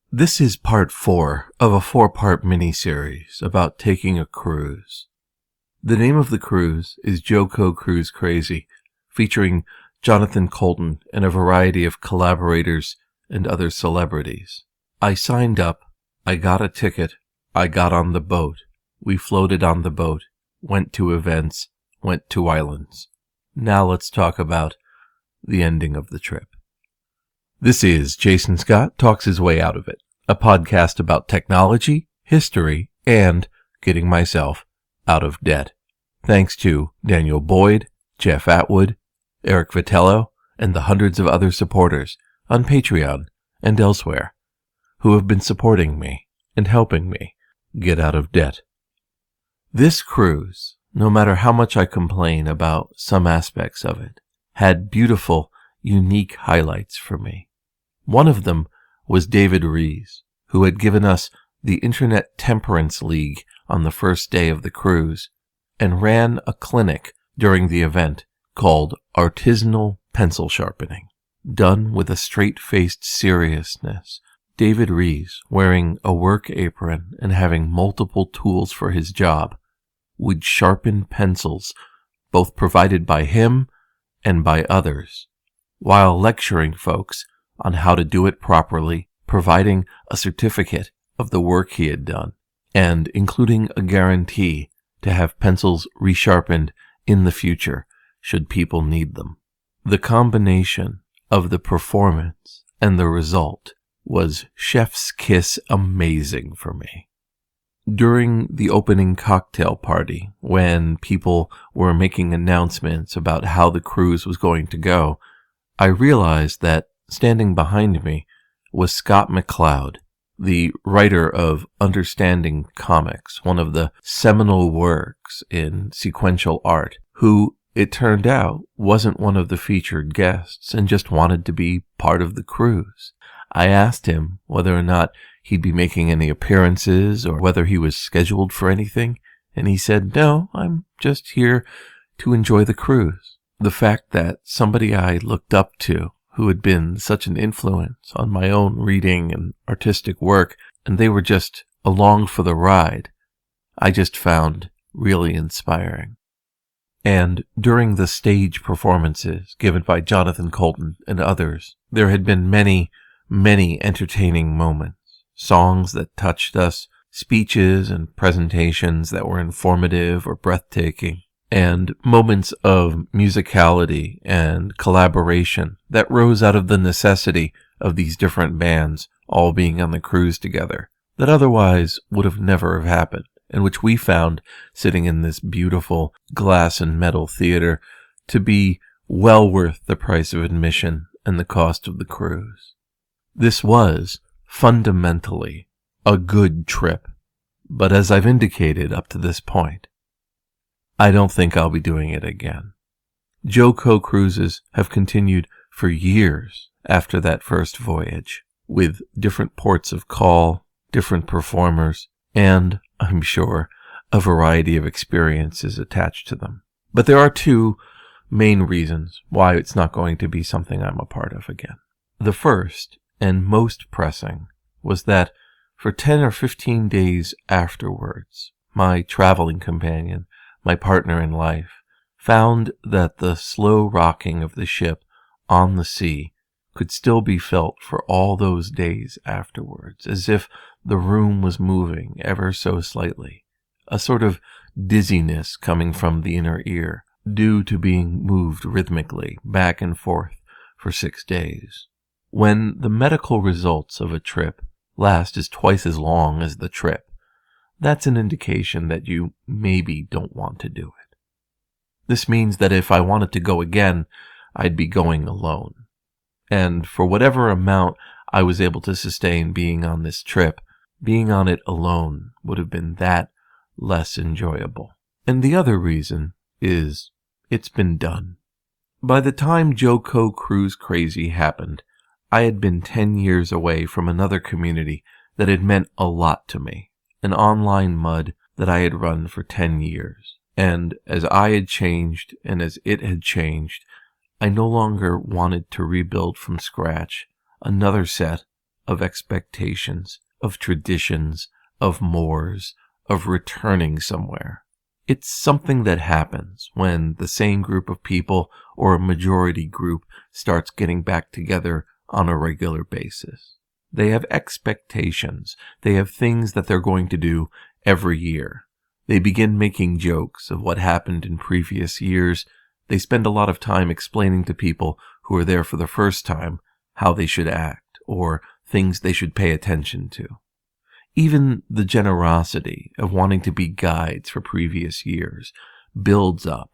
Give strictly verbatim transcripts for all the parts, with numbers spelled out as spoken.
This is part four of a four-part mini-series about taking a cruise. The name of the cruise is JoCo Cruise Crazy, featuring Jonathan Coulton and a variety of collaborators and other celebrities. I signed up, I got a ticket, I got on the boat, we floated on the boat, went to events, went to islands. Now let's talk about the ending of the trip. This is Jason Scott Talks His Way Out of It, a podcast about technology, history, and getting myself out of debt. Thanks to Daniel Boyd, Jeff Atwood, Eric Vitello, and the hundreds of other supporters on Patreon and elsewhere who have been supporting me and helping me get out of debt. This cruise, no matter how much I complain about some aspects of it, had beautiful, unique highlights for me. One of them was David Rees, who had given us the Internet Temperance League on the first day of the cruise and ran a clinic during the event called Artisanal Pencil Sharpening. Done with a straight-faced seriousness, David Rees, wearing a work apron and having multiple tools for his job, would sharpen pencils, both provided by him and by others, while lecturing folks on how to do it properly, providing a certificate of the work he had done, and including a guarantee to have pencils resharpened in the future should people need them. The combination of the performance and the result was chef's kiss amazing for me. During the opening cocktail party, when people were making announcements about how the cruise was going to go, I realized that standing behind me was Scott McCloud, the writer of Understanding Comics, one of the seminal works in sequential art, who, it turned out, wasn't one of the featured guests and just wanted to be part of the cruise. I asked him whether or not he'd be making any appearances or whether he was scheduled for anything, and he said, "No, I'm just here to enjoy the cruise." The fact that somebody I looked up to, who had been such an influence on my own reading and artistic work, and they were just along for the ride, I just found really inspiring. And during the stage performances given by Jonathan Coulton and others, there had been many, many entertaining moments, songs that touched us, speeches and presentations that were informative or breathtaking, and moments of musicality and collaboration that rose out of the necessity of these different bands all being on the cruise together that otherwise would have never have happened, and which we found sitting in this beautiful glass and metal theater to be well worth the price of admission and the cost of the cruise. This was fundamentally a good trip, but as I've indicated up to this point, I don't think I'll be doing it again. JoCo Cruises have continued for years after that first voyage, with different ports of call, different performers, and, I'm sure, a variety of experiences attached to them. But there are two main reasons why it's not going to be something I'm a part of again. The first, and most pressing, was that for ten or fifteen days afterwards, my traveling companion, my partner in life, found that the slow rocking of the ship on the sea could still be felt for all those days afterwards, as if the room was moving ever so slightly, a sort of dizziness coming from the inner ear, due to being moved rhythmically back and forth for six days. When the medical results of a trip last as twice as long as the trip, that's an indication that you maybe don't want to do it. This means that if I wanted to go again, I'd be going alone. And for whatever amount I was able to sustain being on this trip, being on it alone would have been that less enjoyable. And the other reason is it's been done. By the time JoCo Cruise Crazy happened, I had been ten years away from another community that had meant a lot to me. An online mud that I had run for ten years. And as I had changed and as it had changed, I no longer wanted to rebuild from scratch another set of expectations, of traditions, of mores, of returning somewhere. It's something that happens when the same group of people or a majority group starts getting back together on a regular basis. They have expectations. They have things that they're going to do every year. They begin making jokes of what happened in previous years. They spend a lot of time explaining to people who are there for the first time how they should act or things they should pay attention to. Even the generosity of wanting to be guides for previous years builds up,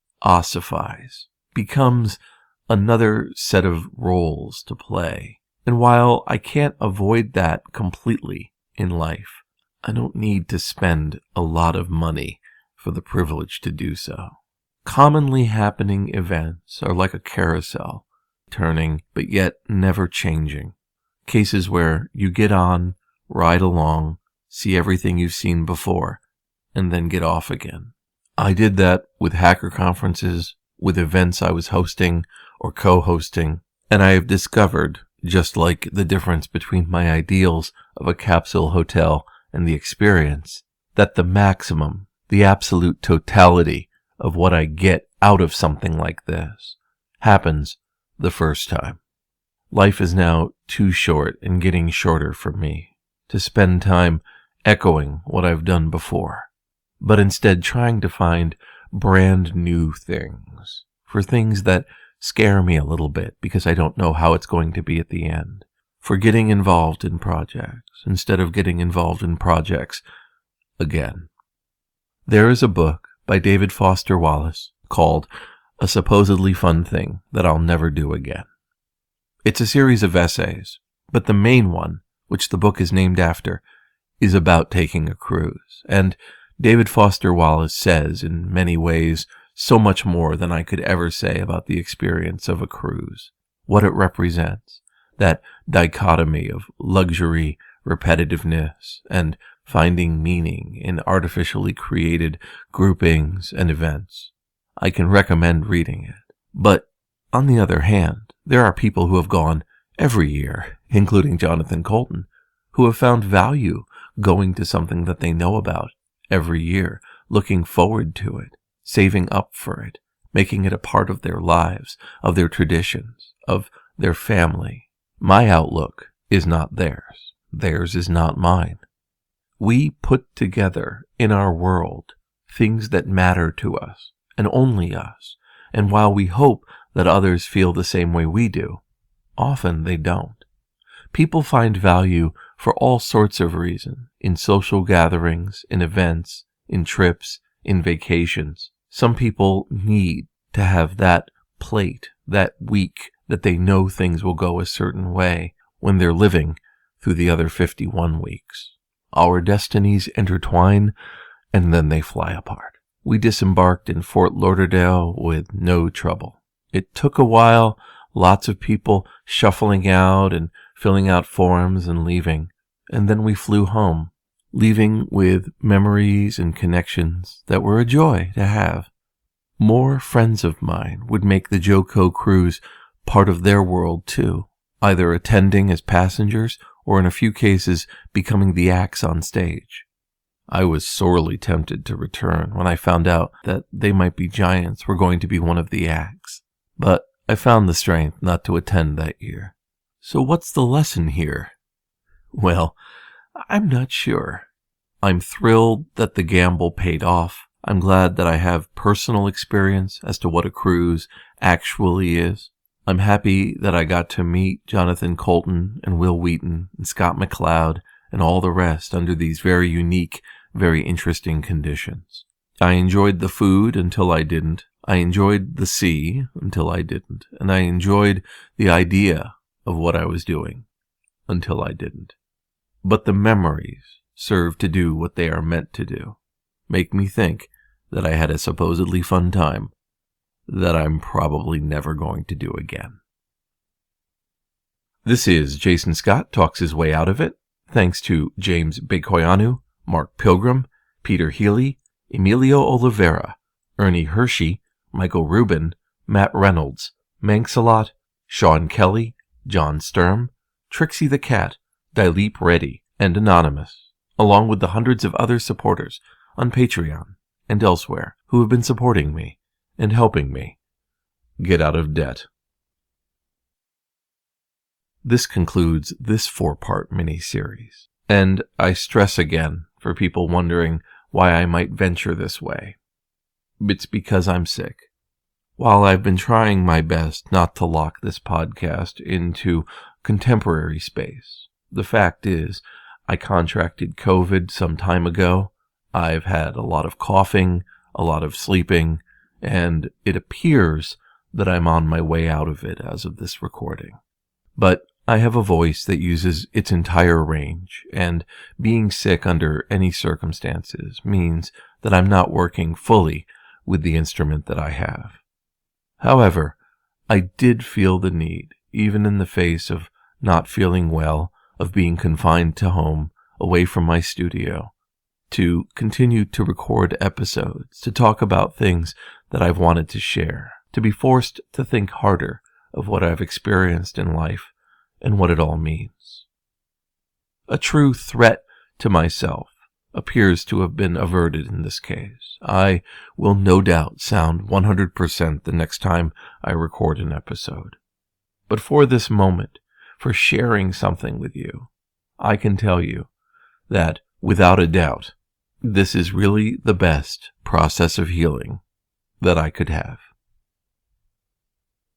ossifies, becomes another set of roles to play. And while I can't avoid that completely in life, I don't need to spend a lot of money for the privilege to do so. Commonly happening events are like a carousel, turning but yet never changing. Cases where you get on, ride along, see everything you've seen before, and then get off again. I did that with hacker conferences, with events I was hosting or co-hosting, and I have discovered, just like the difference between my ideals of a capsule hotel and the experience, that the maximum, the absolute totality of what I get out of something like this happens the first time. Life is now too short and getting shorter for me to spend time echoing what I've done before, but instead trying to find brand new things, for things that scare me a little bit because I don't know how it's going to be at the end, for getting involved in projects instead of getting involved in projects again. There is a book by David Foster Wallace called A Supposedly Fun Thing That I'll Never Do Again. It's a series of essays, but the main one, which the book is named after, is about taking a cruise. And David Foster Wallace says, in many ways, so much more than I could ever say about the experience of a cruise, what it represents, that dichotomy of luxury, repetitiveness, and finding meaning in artificially created groupings and events. I can recommend reading it. But, on the other hand, there are people who have gone every year, including Jonathan Coulton, who have found value going to something that they know about every year, looking forward to it, saving up for it, making it a part of their lives, of their traditions, of their family. My outlook is not theirs. Theirs is not mine. We put together in our world things that matter to us, and only us, and while we hope that others feel the same way we do, often they don't. People find value for all sorts of reasons, in social gatherings, in events, in trips, in vacations. Some people need to have that plate, that week, that they know things will go a certain way when they're living through the other fifty-one weeks. Our destinies intertwine, and then they fly apart. We disembarked in Fort Lauderdale with no trouble. It took a while, lots of people shuffling out and filling out forms and leaving, and then we flew home, leaving with memories and connections that were a joy to have. More friends of mine would make the JoCo cruise part of their world too, either attending as passengers or in a few cases becoming the acts on stage. I was sorely tempted to return when I found out that They Might Be Giants were going to be one of the acts, but I found the strength not to attend that year. So what's the lesson here? Well, I'm not sure. I'm thrilled that the gamble paid off. I'm glad that I have personal experience as to what a cruise actually is. I'm happy that I got to meet Jonathan Coulton and Will Wheaton and Scott McCloud and all the rest under these very unique, very interesting conditions. I enjoyed the food until I didn't. I enjoyed the sea until I didn't. And I enjoyed the idea of what I was doing until I didn't. But the memories serve to do what they are meant to do. Make me think that I had a supposedly fun time that I'm probably never going to do again. This is Jason Scott Talks His Way Out of It, thanks to James Bekoyanu, Mark Pilgrim, Peter Healy, Emilio Oliveira, Ernie Hershey, Michael Rubin, Matt Reynolds, Manxalot, Sean Kelly, John Sturm, Trixie the Cat, Dileep Reddy, and Anonymous, along with the hundreds of other supporters on Patreon and elsewhere who have been supporting me and helping me get out of debt. This concludes this four-part mini-series, and I stress again for people wondering why I might venture this way. It's because I'm sick. While I've been trying my best not to lock this podcast into contemporary space, the fact is I contracted COVID some time ago. I've had a lot of coughing, a lot of sleeping, and it appears that I'm on my way out of it as of this recording. But I have a voice that uses its entire range, and being sick under any circumstances means that I'm not working fully with the instrument that I have. However, I did feel the need, even in the face of not feeling well, of being confined to home, away from my studio, to continue to record episodes, to talk about things that I've wanted to share, to be forced to think harder of what I've experienced in life and what it all means. A true threat to myself appears to have been averted in this case. I will no doubt sound one hundred percent the next time I record an episode. But for this moment, for sharing something with you, I can tell you that, without a doubt, this is really the best process of healing that I could have.